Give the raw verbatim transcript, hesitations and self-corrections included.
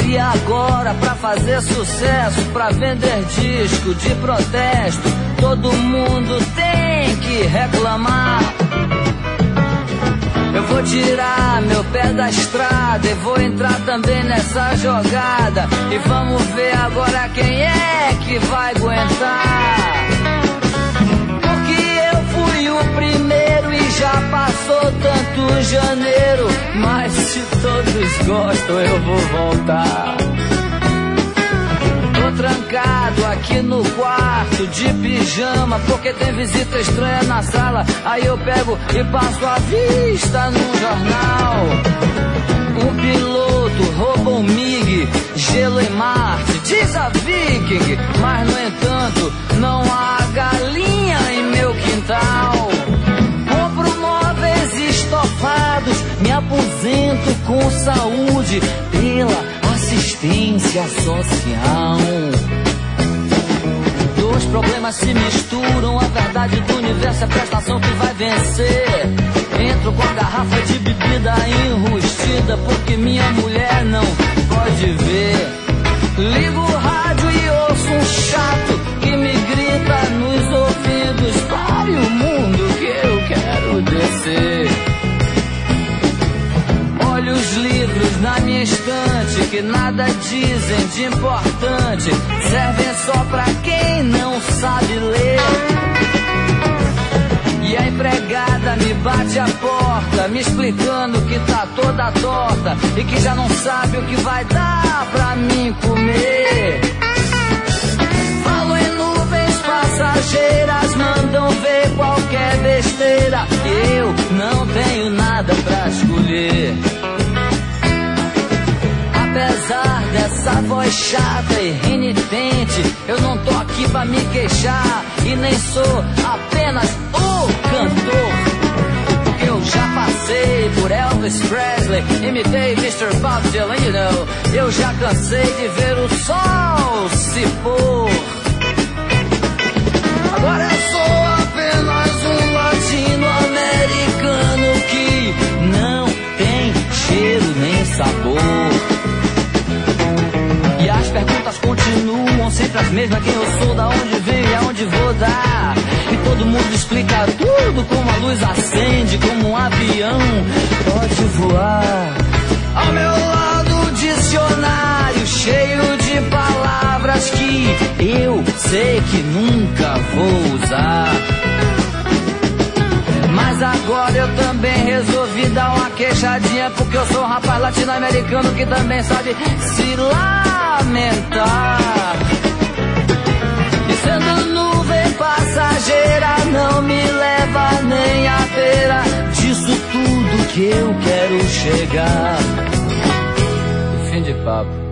E agora, pra fazer sucesso, pra vender disco de protesto, todo mundo tem que reclamar. Eu vou tirar meu pé da estrada e vou entrar também nessa jogada. E vamos ver agora quem é que vai aguentar. Porque eu fui o primeiro e já passou tanto janeiro. Mas se todos gostam eu vou voltar. Tô trancado aqui no quarto de pijama porque tem visita estranha na sala. Aí eu pego e passo a vista no jornal. Um piloto roubou um MiG, gelo em Marte, diz a Viking. Mas no entanto não há galinha em meu quintal. Compro móveis estofados, me aposento com saúde pela assistência social. Dois problemas se misturam, a verdade do universo é a prestação que vai vencer. Entro com a garrafa de bebida enrustida porque minha mulher não pode ver. Ligo o rádio e ouço um chato que me grita nos ouvidos: pare o mundo que eu quero descer. Olho os livros na minha estante que nada dizem de importante, servem só pra quem não sabe ler. E a empregada me bate a porta, me explicando que tá toda torta e que já não sabe o que vai dar pra mim comer. Falo em nuvens passageiras, mandam ver qualquer besteira e eu não tenho nada pra escolher. Apesar dessa voz chata e renitente, eu não tô aqui pra me queixar e nem sou apenas o cantor. Porque eu já passei por Elvis Presley, imitei mister Bob Dylan, you know. Eu já cansei de ver o sol se pôr. Agora eu sou apenas um latino-americano que não tem cheiro nem sabor. E as perguntas continuam sempre as mesmas: quem eu sou, da onde venho e aonde vou dar. E todo mundo explica tudo, como a luz acende, como um avião pode voar. Ao meu lado, dicionário cheio de palavras que eu sei que nunca vou usar. Mas agora eu também resolvi dar uma queixadinha, porque eu sou um rapaz latino-americano que também sabe se lamentar. E sendo nuvem passageira, não me leva nem à beira disso tudo que eu quero chegar. Fim de papo.